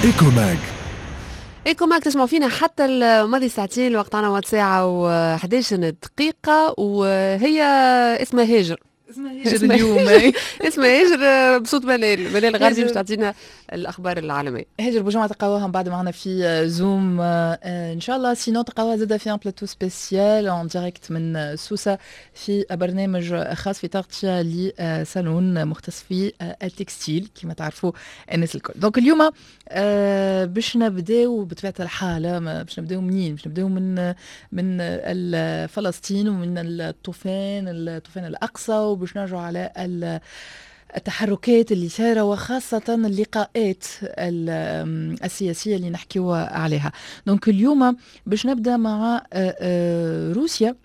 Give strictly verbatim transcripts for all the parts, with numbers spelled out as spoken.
ايكو ماج. ايكو ماك تسمعوا فينا حتى الماضي ساعتين، الوقت عنا وقت ساعة وأحد عشر دقيقة، وهي اسمها هاجر. اسمها هاجر اليوم. أي. اسمها هاجر بصوت منال منال غربي باش هاجر. تعطينا الأخبار العالمية. هاجر بوجمعة تلقاوها من بعد معنا في زوم ان شاء الله. سينو تلقاوها زاده في ان بلاتو سبيسيال اون ديريكت من سوسة في برنامج خاص في تغطية لصالون مختص في التكستيل كما تعرفوا الناس الكل. دونك اليوم باش نبداو بطبيعة الحال، باش نبداو منين؟ باش نبداو من من فلسطين ومن الطوفان الطوفان الأقصى، وباش نرجعوا على التحركات اللي صايرة وخاصة اللقاءات السياسية اللي نحكيو عليها. دونك اليوم باش نبدأ مع روسيا،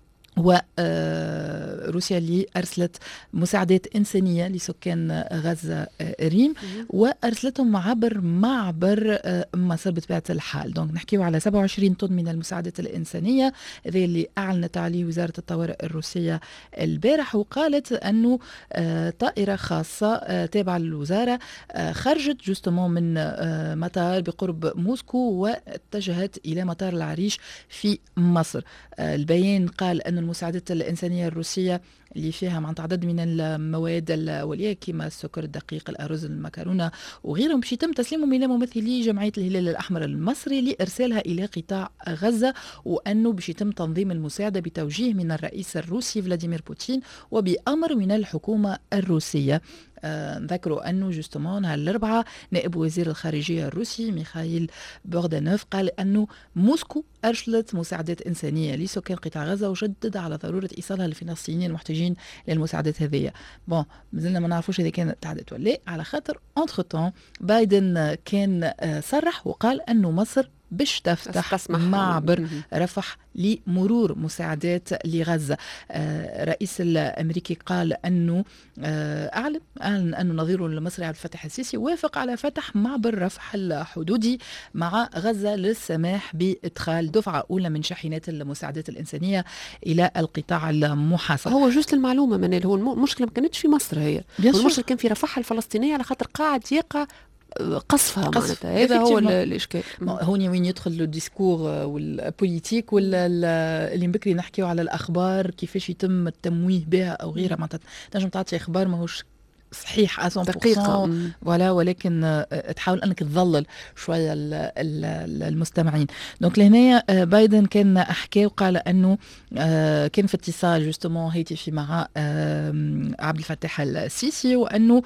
وروسيا اللي أرسلت مساعدات إنسانية لسكان غزة ريم، وأرسلتهم عبر معبر مصر بطبيعة الحال. دونك نحكيو على سبعة وعشرين طن من المساعدات الإنسانية، هذا اللي أعلنت عليه وزارة الطوارئ الروسية البارح، وقالت أنه طائرة خاصة تابعة للوزارة خرجت جوستمون من مطار بقرب موسكو واتجهت إلى مطار العريش في مصر. البيان قال أن المساعدات الإنسانية الروسية اللي فيها مع عدد من المواد الأولية كما السكر، الدقيق، الأرز، المكرونة وغيرهم، باش يتم تسليمهم إلى ممثلي جمعية الهلال الأحمر المصري لإرسالها إلى قطاع غزة، وأنه باش يتم تنظيم المساعدة بتوجيه من الرئيس الروسي فلاديمير بوتين وبأمر من الحكومة الروسية. آه، نذكروا أنه جوستمون هالأربعة نائب وزير الخارجية الروسي ميخائيل بوغدانوف قال أنه موسكو أرسلت مساعدات إنسانية لسكان قطاع غزة، وشدد على ضرورة إيصالها للفلسطينيين المحتاجين للمساعدات هذه. بون مازلنا ما نعرفوش إذا كانت تعدت ولا لا، على خاطر انتر طون بايدن كان صرح وقال أنه مصر باش تفتح معبر رفح لمرور مساعدات لغزة. الرئيس الأمريكي قال أنه أعلن أعلن أنه نظيره المصري عبد الفتاح السيسي وافق على فتح معبر رفح الحدودي مع غزة للسماح بإدخال دفعة أولى من شاحنات المساعدات الإنسانية إلى القطاع المحاصر. هو جوست المعلومة منال، هو المشكلة ما كانتش في مصر، هي المشكلة كان في رفح الفلسطينية على خاطر قاعد يقع قصفها قصف. هذا هو الاشكال. هوني وين يدخل الديسكور والبوليتيك ولا اللي بكري نحكيو على الاخبار كيفاش يتم التمويه بها او غيرها. معناتها تنجم تعطي اخبار ماهوش صحيح دقيقة ولا، ولكن تحاول انك تظلل شويه المستمعين. دونك لهنا بايدن كان احكي وقال انه كان في اتصال جوستمون هاتفي مع عبد الفتاح السيسي، وانه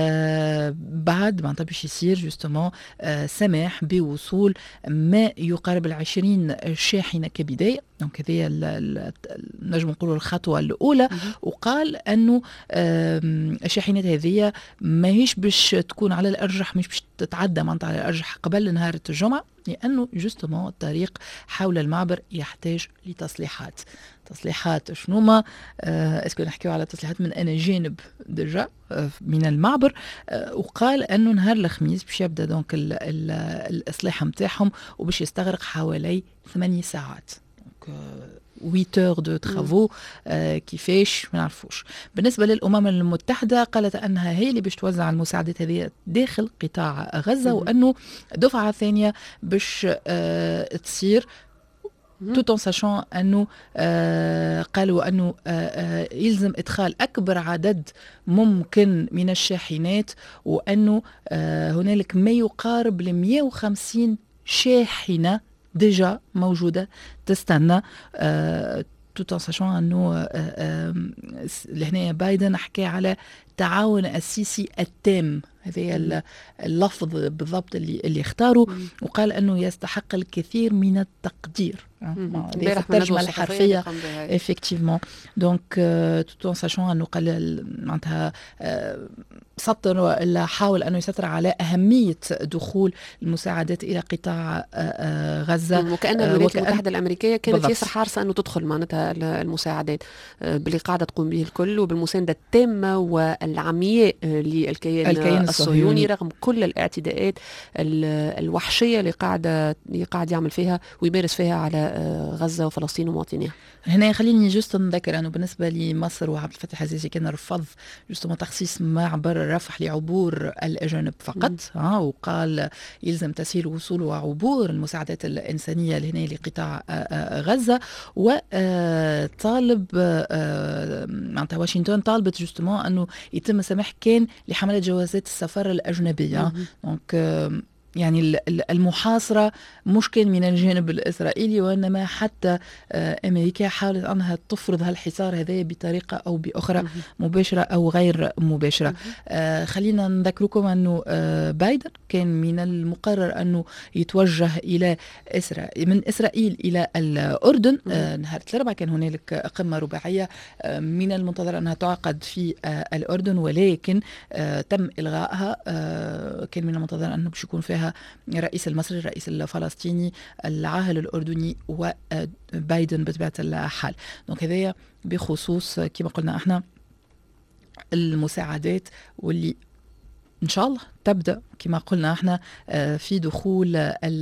بعد ما باش يصير جوستمون سماح بوصول ما يقارب العشرين شاحنه كبدايه. دونك هذه نجم نقولوا الخطوه الاولى. وقال انه الشاحنات هذه ماهيش باش تكون على الارجح، مش باش تتعدى معناتها على الارجح قبل نهار الجمعه، لانه جوستمون الطريق حول المعبر يحتاج لتصليحات. تصليحات شنو ما آه اسكو نحكيو على تصليحات من انا جانب ديجا آه من المعبر. آه وقال انه نهار الخميس باش يبدا دونك الاصلاح نتاعهم، وباش يستغرق حوالي ثمانية ساعات. ثمانية heures de travaux. آه كيفاش ما نعرفوش. بالنسبة للأمم المتحدة قالت أنها هي اللي باش توزع المساعدات هذه داخل قطاع غزة، وأنه دفعة ثانية باش آه تصير tout en sachant أنه آه قالوا أنه آه آه يلزم إدخال أكبر عدد ممكن من الشاحنات، وأنه آه هنالك ما يقارب ل مئة وخمسين شاحنة ديجا موجودة تستنى. آه tout en sachant أنه لهنا بايدن حكى على تعاون السيسي التام، هذا اللفظ بالضبط اللي اللي اختاروا، وقال أنه يستحق الكثير من التقدير. هذه الترجمة الحرفية effectivement. donc tout en sachant أنه قال معناتها سطر ولا حاول أنه يسطر على أهمية دخول المساعدات إلى قطاع غزة، وكأن الولايات المتحدة الأمريكية كانت ياسر حارسة أنه تدخل معناتها المساعدات باللي قاعدة تقوم به الكل، وبالمساندة التامة العمياء للكيان الصهيوني, الصهيوني رغم كل الاعتداءات الوحشية اللي قاعدة قاعد يعمل فيها ويمارس فيها على غزة وفلسطين ومواطنيها. هنا خليني جست نذكر أنه بالنسبة لمصر وعبد الفتاح السيسي كان رفض جستما تخصيص معبر رفح لعبور الأجانب فقط، ها وقال يلزم تسهيل وصول وعبور المساعدات الإنسانية لهنا لقطاع غزة. وطالب معناتها واشنطن طالبت جستما أنه يتم سماح كان لحملة جوازات السفر الأجنبية. دونك يعني المحاصرة مش كان من الجانب الإسرائيلي، وإنما حتى أمريكا حاولت أنها تفرض هالحصار هذا بطريقة أو بأخرى مباشرة أو غير مباشرة. آه خلينا نذكركم أنه آه بايدن كان من المقرر أنه يتوجه إلى إسرائيل من إسرائيل إلى الأردن آه نهار الأربعاء. كان هنالك قمة رباعية آه من المنتظر أنها تعقد في آه الأردن، ولكن آه تم إلغائها. آه كان من المنتظر أنه باش يكون فيها الرئيس المصري، الرئيس الفلسطيني، العاهل الأردني وبايدن بطبيعة الحال. دونك هذايا بخصوص كما قلنا احنا المساعدات واللي إن شاء الله تبدأ كما قلنا احنا في دخول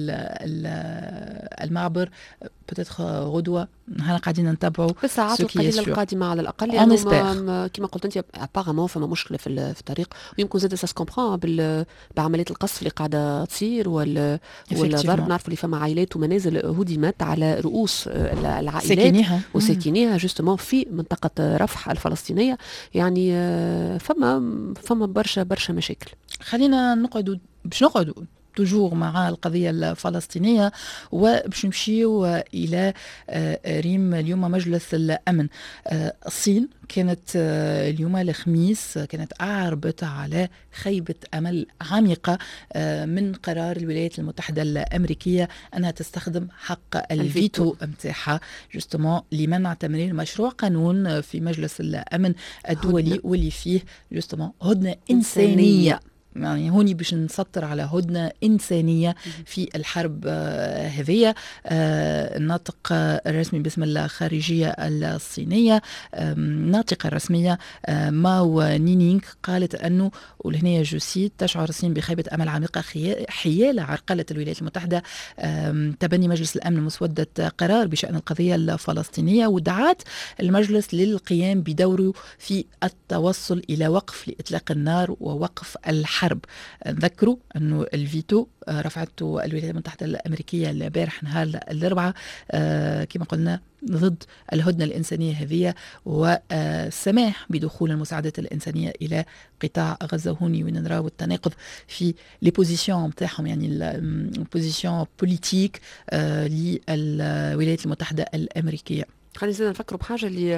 المعبر بتدخ غدوة. هنا قاعدين نتابعوا في الساعات القليلة القادمة على الأقل، لأنه يعني كما قلت أنت أبارامون فما مشكلة في الطريق، ويمكن زاد ساس كومبران بعملية القصف اللي قاعدة تصير والضرب. نعرف اللي فما عائلات ومنازل هدمت على رؤوس العائلات ساكنيها وساكنيها جوستومون في منطقة رفح الفلسطينية. يعني فما فما برشا برشا مشاكل. خلينا نقعدوا باش نقعدوا توجور مع القضية الفلسطينية وباش نمشيو إلى ريم. اليوم مجلس الأمن الصين كانت اليوم الخميس كانت أعربت على خيبة أمل عميقة من قرار الولايات المتحدة الأمريكية أنها تستخدم حق الفيتو متاعها جستمون لمنع تمرير مشروع قانون في مجلس الأمن الدولي واللي فيه جستمون هدنة إنسانية. يعني هوني باش نسطر على هدنة إنسانية في الحرب هذه. الناطق الرسمي باسم الخارجية الصينية الناطقة الرسمية ماو نينينغ قالت أنه ولهنا جوسيت تشعر الصين بخيبة أمل عميقة حيال عرقلة الولايات المتحدة تبني مجلس الأمن مسودة قرار بشأن القضية الفلسطينية، ودعت المجلس للقيام بدوره في التوصل إلى وقف لإطلاق النار ووقف الحرب. حرب. نذكروا أنه الفيتو رفعته الولايات المتحدة الأمريكية البارح نهار الأربعاء آه كما قلنا ضد الهدنة الإنسانية هذه والسماح بدخول المساعدات الإنسانية إلى قطاع غزة. هوني وين نراو التناقض في لي بوزيسيون بتاعهم، يعني البوزيسيون بوليتيك آه للولايات المتحدة الأمريكية. خلينا نزيد نفكروا بحاجة اللي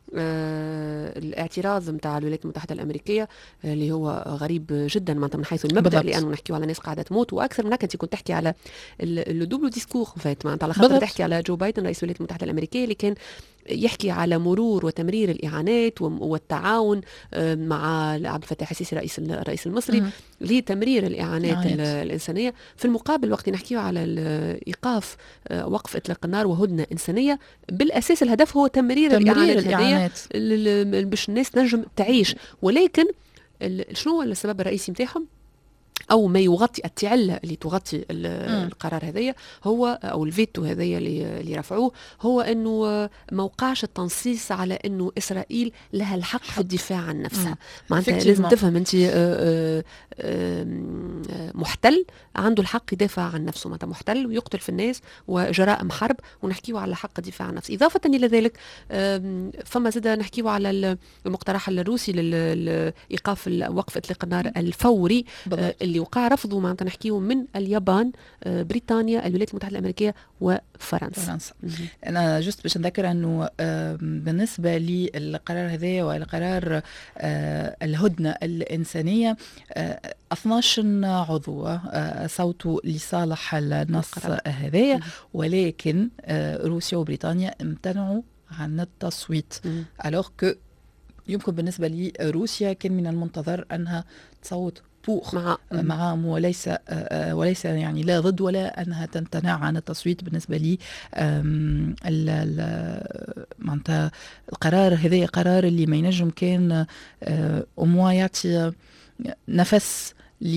آه الاعتراض متاع الولايات المتحدة الأمريكية آه اللي هو غريب جدا معناتها من حيث المبدأ، لأنه نحكيو على ناس قاعدة تموت، وأكثر من هكا أنت كنت تحكي على اللو ديسكور فات معناتها على خاطر تحكي على جو بايدن رئيس الولايات المتحدة الأمريكية اللي كان يحكي على مرور وتمرير الإعانات والتعاون مع عبد الفتاح السيسي رئيس الرئيس المصري م- لتمرير الإعانات الإنسانية. في المقابل وقت نحكيه على إيقاف وقف إطلاق النار وهدنة إنسانية، بالأساس الهدف هو تمرير, تمرير الإعانات باش الناس تنجم تعيش. ولكن شنو هو السبب الرئيسي متاعهم أو ما يغطي التعلة اللي تغطي القرار هذايا هو أو الفيتو هذايا اللي رفعوه هو أنه ما وقعش التنصيص على أنه إسرائيل لها الحق في الدفاع عن نفسها. معناتها لازم تفهم أنت محتل عنده الحق يدافع عن نفسه، معناتها محتل ويقتل في الناس وجرائم حرب ونحكيه على حق الدفاع عن نفسه. إضافة إلى ذلك فما زاد نحكيه على المقترح الروسي لإيقاف وقف إطلاق النار الفوري اللي وقع رفضه معناتها نحكيه من اليابان بريطانيا الولايات المتحدة الأمريكية وفرنسا. فرنسا. أنا جست باش نذكر أنه بالنسبة للقرار هذا والقرار الهدنة الإنسانية اثنا عشر عضو صوتوا لصالح النص هذا، ولكن روسيا وبريطانيا امتنعوا عن التصويت. alors que يمكن بالنسبة لروسيا كان من المنتظر أنها تصوت بوغ مع مع وليس وليس يعني لا ضد ولا انها تمتنع عن التصويت. بالنسبه لي معناتها القرار هذا قرار اللي ما ينجم كان أموا يعطي نفس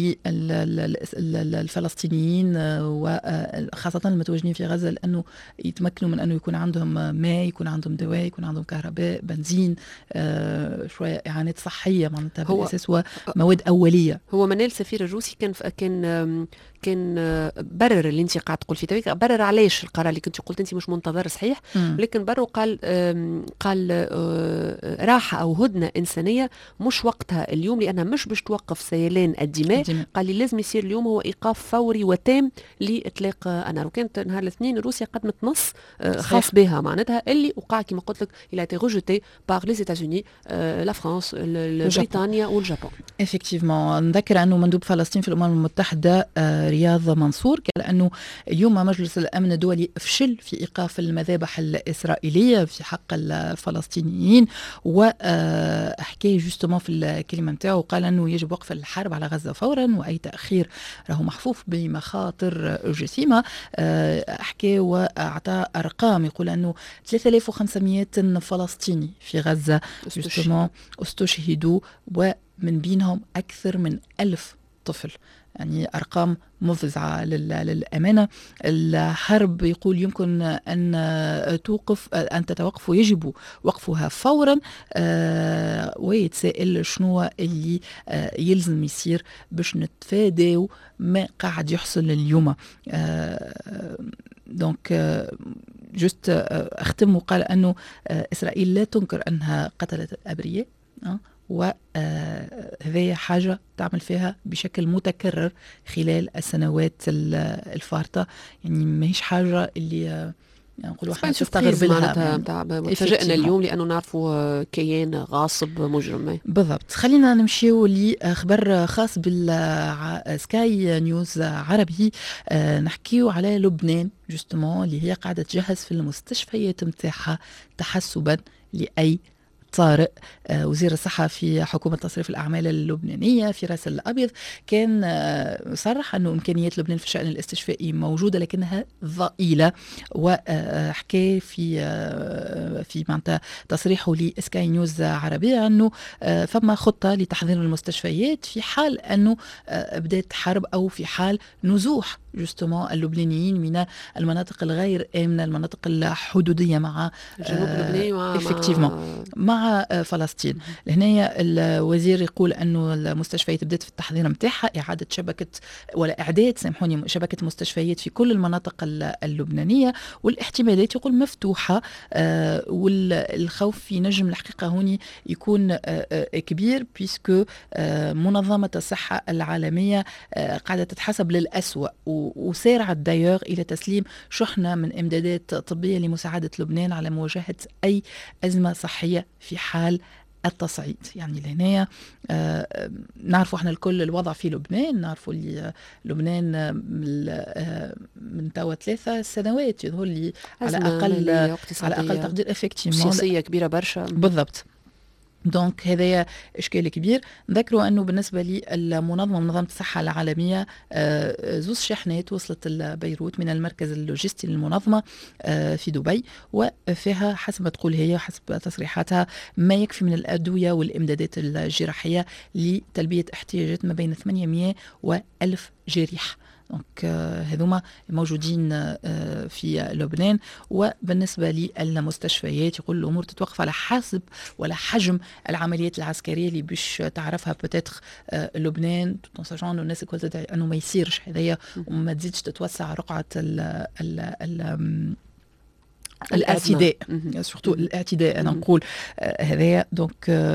للفلسطينيين وخاصة المتواجدين في غزة، لأنه يتمكنوا من أنه يكون عندهم ماء، يكون عندهم دواء، يكون عندهم كهرباء، بنزين، شوية إعانات صحية معناتها بالأساس ومواد أولية. هو منال سفير الروسي كان كان كان برر اللي انت قاعد تقول فيه تويك، برر علاش القرار اللي كنت قلت انت مش منتظر صحيح، لكن برر قال قال راحه او هدنه انسانيه مش وقتها اليوم، لانها مش باش توقف سيلان الدماء. قال لي لازم يصير اليوم هو ايقاف فوري وتام لاطلاق النار. وكانت نهار الاثنين روسيا قدمت نص خاص بها معناتها اللي وقع كما قلت لك الى تي ريجوتي باغ لي ايتازوني، لا فرنسا، بريطانيا واليابان. افكتيفمون نذكر انه مندوب فلسطين في الامم المتحده رياض منصور قال أنه اليوم مجلس الأمن الدولي فشل في إيقاف المذابح الإسرائيلية في حق الفلسطينيين، وحكى جوستومون في الكلمة متاعه وقال أنه يجب وقف الحرب على غزة فورا، وأي تأخير راهو محفوف بمخاطر جسيمة. حكى وأعطى أرقام، يقول أنه ثلاثة آلاف وخمسمائة فلسطيني في غزة جوستومون استشهدوا، ومن بينهم أكثر من ألف طفل، يعني أرقام مفزعة للأمانة. الحرب يقول يمكن أن توقف أن تتوقف ويجب وقفها فورا، أه ويتسائل شنو اللي أه يلزم يصير باش نتفاداو ما قاعد يحصل اليوم. أه دونك أه جست أه أختم وقال أنه أه إسرائيل لا تنكر أنها قتلت الأبرياء، أه وهذه حاجة تعمل فيها بشكل متكرر خلال السنوات الفارطة، يعني ما هيش حاجة اللي نقول واحد تستغرب لها. تفاجئنا اليوم لأنه نعرفوا كيان غاصب مجرم. بالضبط. خلينا نمشيو لخبر خاص بالسكاي نيوز عربي، نحكيو على لبنان جوستمون اللي هي قاعدة تجهز في المستشفيات متاعها تحسبا لأي طارئ. وزير الصحة في حكومة تصريف الأعمال اللبنانية في راس الأبيض كان صرح أنه إمكانيات لبنان في الشأن الاستشفائي موجودة لكنها ضئيلة، وحكى في في معناتها تصريحه لسكاي نيوز عربية أنه فما خطة لتحضير المستشفيات في حال أنه بدأت حرب أو في حال نزوح جوستومون اللبنانيين من المناطق الغير آمنة، المناطق الحدودية مع جنوب لبنان مع, مع فلسطين. لهنا الوزير يقول أنه المستشفيات بدأت في التحضير متاعها، إعادة شبكة ولا إعداد سامحوني شبكة مستشفيات في كل المناطق اللبنانية، والاحتمالات يقول مفتوحة، والخوف في نجم الحقيقة هوني يكون كبير بيسكو منظمة الصحة العالمية قاعدة تتحسب للأسوأ وسارعت دايوغ إلى تسليم شحنة من إمدادات طبية لمساعدة لبنان على مواجهة أي أزمة صحية في حال التصعيد. يعني لهنا آه نعرفوا احنا الكل الوضع في لبنان، نعرفوا اللي لبنان آه من توا ثلاثة سنوات يظهر لي على أقل على أقل تقدير افكتيفمون كبيرة برشا. بالضبط. دونك هذا إشكال كبير. نذكروا أنه بالنسبة للمنظمة منظمة الصحة العالمية زوز شحنات وصلت لبيروت من المركز اللوجستي للمنظمة في دبي، وفيها حسب ما تقول هي وحسب تصريحاتها ما يكفي من الأدوية والإمدادات الجراحية لتلبية احتياجات ما بين ثمانمائة وألف جريح. دونك هذوما موجودين في لبنان. وبالنسبة للمستشفيات يقول الأمور تتوقف على حسب ولا حجم العمليات العسكرية اللي باش تعرفها بتاتخ لبنان، تنصجون الناس الكل تدعي أنه ما يصيرش هذايا وما تزيدش تتوسع رقعة ال ال ال الاعتداء، سورتو الاعتداء انا نقول هذايا. دونك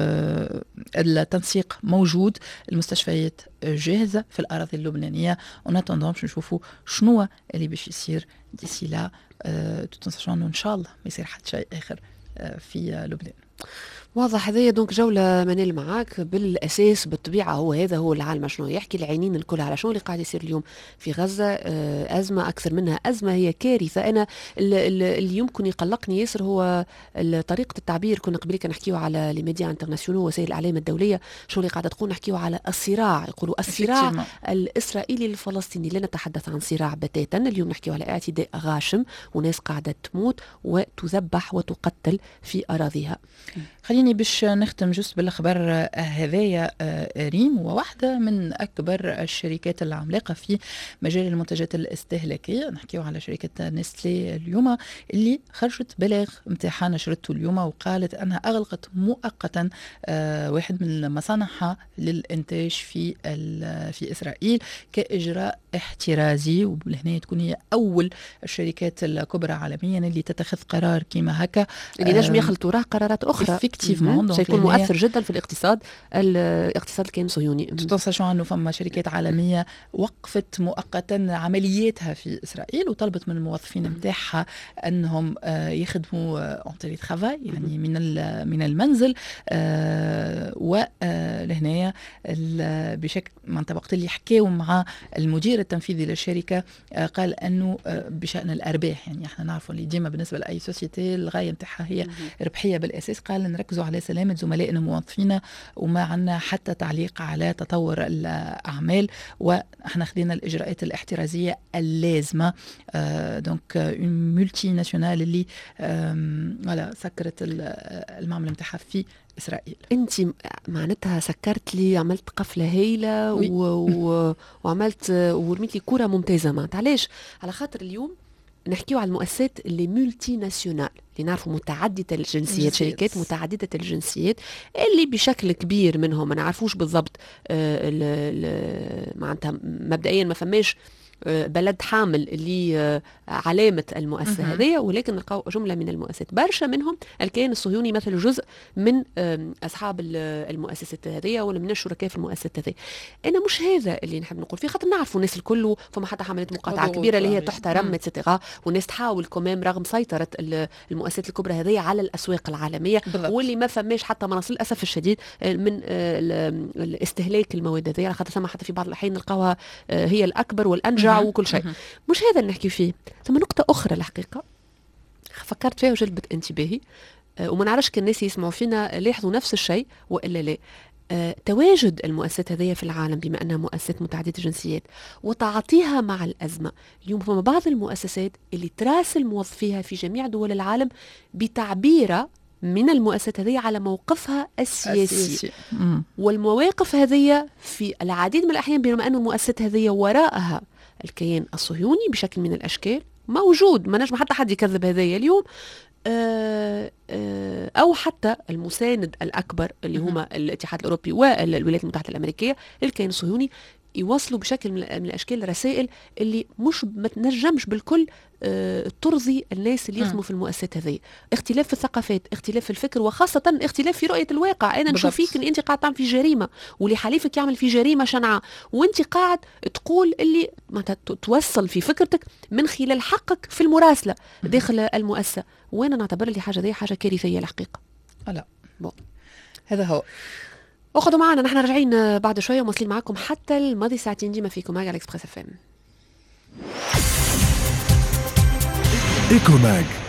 التنسيق موجود، المستشفيات جاهزه في الاراضي اللبنانيه، ونتندم باش نشوفوا شنو اللي باش يصير ديسي لا، تنسوا ان شاء الله ما يصير حتى شيء اخر في لبنان. واضح. هذايا دونك جولة منال معاك بالأساس بالطبيعة، هو هذا هو العالم شنو يحكي، العينين الكل على شنو اللي قاعد يصير اليوم في غزة. آه، أزمة أكثر منها أزمة، هي كارثة. أنا اللي يمكن يقلقني ياسر هو طريقة التعبير. كنا قبل كان نحكيو على لي ميديا انترناسيونال، وسائل الإعلام الدولية، شنو اللي قاعدة تقول، نحكيو على الصراع، يقولوا الصراع الإسرائيلي الفلسطيني. لا نتحدث عن صراع بتاتا، اليوم نحكيو على اعتداء غاشم وناس قاعدة تموت وتذبح وتقتل في أراضيها. خليني باش نختم جست بالاخبار هذايا ريم، وواحده من اكبر الشركات العملاقه في مجال المنتجات الاستهلاكيه، نحكيو على شركه نستلي اليوم اللي خرجت بلاغ امتحان نشرته اليوم وقالت انها اغلقت مؤقتا واحد من مصانعها للانتاج في في اسرائيل كاجراء احترازي، ولهنا تكون هي اول الشركات الكبرى عالميا اللي تتخذ قرار كيما هكا اللي نجم يخلطوا راه قرارات اخرى سيكون مؤثر جدا في الاقتصاد الاقتصاد الكيان الصهيوني. تنسوا انه فما شركات عالميه وقفت مؤقتا عملياتها في اسرائيل وطلبت من الموظفين نتاعها انهم يخدموا اون تيلي ترافاي، يعني من من المنزل. ولهنايا بشكل معناتها وقت اللي حكاوا مع المدير التنفيذي للشركه قال انه بشان الارباح، يعني احنا نعرفوا اللي ديما بالنسبه لاي سوسيتي الغايه نتاعها هي ربحيه بالاساس. قال نركزوا على سلامه زملائنا الموظفين وما عندنا حتى تعليق على تطور الاعمال، واحنا خدينا الاجراءات الاحترازيه اللازمه. آه دونك اون مولتي ناسيونال اللي ولا سكرت المعمل نتاعها في إسرائيل. انت معناتها سكرت لي، عملت قفله هايله و... و... وعملت ورميت لي كره ممتازه. معناتها علاش؟ على خاطر اليوم نحكيو على المؤسسات اللي مولتي ناسيونال، اللي نعرفوا متعدده الجنسيات، شركات متعدده الجنسيات اللي بشكل كبير منهم ما نعرفوش بالضبط. آه معناتها مبدئيا ما فماش بلد حامل لعلامة المؤسسة هذه، ولكن نلقاو جملة من المؤسسات، برشا منهم الكيان الصهيوني مثل جزء من أصحاب المؤسسات هذه ولا من الشركاء في المؤسسات هذه. أنا مش هذا اللي نحب نقول فيه، خاطر نعرفوا الناس الكل فما حتى حملات مقاطعة كبيرة اللي هي تحترم اتسيتيرا، والناس تحاول كمام رغم سيطرة المؤسسات الكبرى هذه على الأسواق العالمية بالضبط. واللي ما فماش حتى مناص للأسف الشديد من الاستهلاك المواد هذه، على خاطر سما حتى في بعض الأحيان نلقاوها هي الأكبر والأنجع وكل شيء. مش هذا اللي نحكي فيه. ثم نقطة أخرى الحقيقة فكرت فيها وجلبت انتباهي، أه وما نعرفش كان الناس يسمعوا فينا لاحظوا نفس الشيء وإلا لا. أه تواجد المؤسسات هذه في العالم بما أنها مؤسسات متعددة الجنسيات وتعاطيها مع الأزمة. اليوم فما بعض المؤسسات اللي تراسل موظفيها في جميع دول العالم بتعبيرها من المؤسسات هذه على موقفها السياسي، والمواقف هذه في العديد من الأحيان بما أن المؤسسات هذه وراءها الكيان الصهيوني بشكل من الأشكال موجود، ما نجم حتى حد يكذب هذايا اليوم، أو حتى المساند الأكبر اللي هما الاتحاد الأوروبي والولايات المتحدة الأمريكية للكيان الصهيوني يوصلوا بشكل من الأشكال رسائل اللي مش ما تنجمش بالكل ترضي الناس اللي يخدموا في المؤسسات هذه. اختلاف في الثقافات، اختلاف في الفكر، وخاصة اختلاف في رؤية الواقع. أنا نشوف فيك أن أنت قاعد تعمل في جريمة واللي حليفك يعمل في جريمة شنعاء، وأنت قاعد تقول اللي ما توصل في فكرتك من خلال حقك في المراسلة داخل المؤسسة. وأنا نعتبر لي حاجة ذي حاجة كارثية الحقيقة. لا بو. هذا هو. اخذوا معنا، نحن راجعين بعد شويه ومواصلين معكم حتى الماضي ساعتين ديما فيكم على الاكسبريس اف ام. ايكو ماج